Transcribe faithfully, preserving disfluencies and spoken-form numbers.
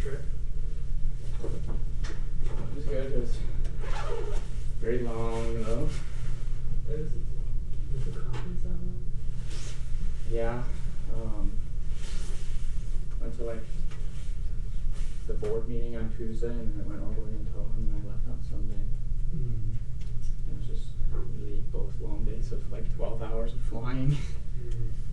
trip? It was good. It was very long though. It was, was the conference that long? Yeah. Um, went to like the board meeting on Tuesday and then it went all the way until and then I left on Sunday. Mm. It was just really both long days of like twelve hours of flying. Mm.